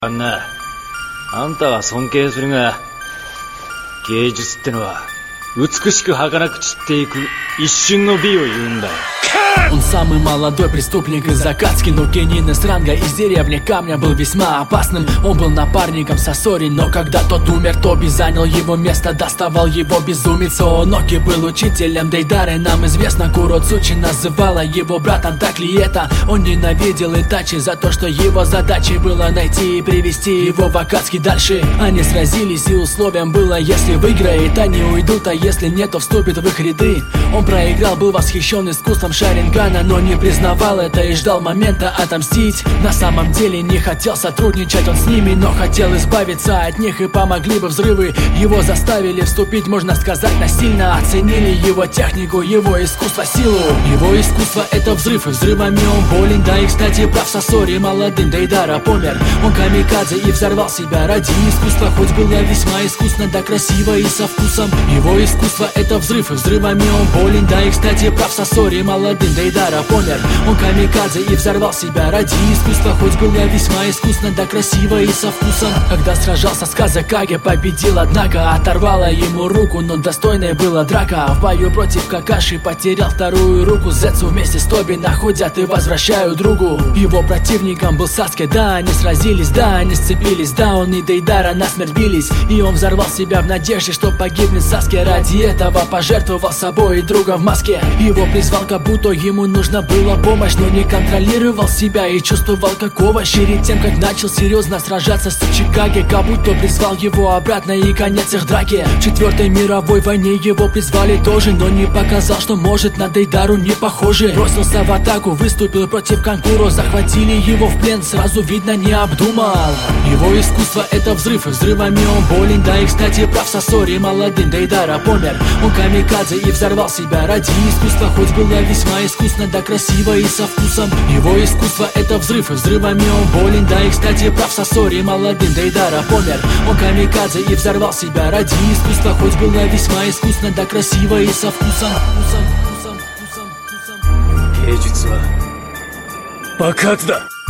な、あんたは尊敬するが、芸術ってのは美しく儚く散っていく一瞬の美を言うんだよ。 Он самый молодой преступник из Акацки, но гений Несранга из деревни Камня был весьма опасным. Он был напарником Сосори, но когда тот умер, Тоби занял его место, доставал его безумец. Оноки был учителем Дейдары, нам известно, Куроцучи называла его братом, так ли это? Он ненавидел Итачи за то, что его задачей было найти и привести его в Акацки дальше. Они сразились, и условием было, если выиграет, они уйдут, а если нет, то вступит в их ряды. Он проиграл, был восхищен искусством Шарингана, но не признавал это и ждал момента отомстить. На самом деле не хотел сотрудничать он с ними, но хотел избавиться от них, и помогли бы взрывы. Его заставили вступить, можно сказать, насильно. Оценили его технику, его искусство, силу. Его искусство — это взрыв, и взрывами он болен. Да и, кстати, прав Сосори, молодым Дейдара помер. Он камикадзе и взорвал себя ради искусства, хоть было весьма искусно, да красиво и со вкусом. Его искусство — это взрыв, и взрывами он болен. Да и, кстати, прав Сосори, молодым Дейдара помер. Он камикадзе и взорвал себя ради искусства, хоть было весьма искусно, да красиво и со вкусом. Когда сражался с Казакаге, победил, однако оторвала ему руку, но достойной была драка. В бою против Какаши потерял вторую руку. Зетсу вместе с Тоби находят и возвращают другу. Его противником был Саске, да, они сразились, да, они сцепились, да, он и Дейдара насмерть бились. И он взорвал себя в надежде, что погибнет Саске. Ради этого пожертвовал собой и друга в маске. Его призвал Кабуто, ему нужна была помощь, но не контролировал себя и чувствовал как овощ. Перед тем, как начал серьезно сражаться с Чикаго, Кабуто призвал его обратно, и конец их драки. В Четвертой мировой войне его призвали тоже, но не показал, что может, на Дейдару не похоже. Бросился в атаку, выступил против Канкуро, захватили его в плен, сразу видно не обдумал. Его искусство — это взрыв, и взрывами он болен. Да и, кстати, прав Сосори, молодым Дейдара помер. Он камикадзе и взорвал себя ради искусства, хоть было весьма искусно, да красиво и со вкусом. Его искусство — это взрыв, и взрывами он болен. Да и, кстати, прав Сосори, молодым Дейдара помер. Он камикадзе и взорвал себя ради искусства, хоть было весьма искусно, да красиво и со вкусом. 芸術は爆発だ。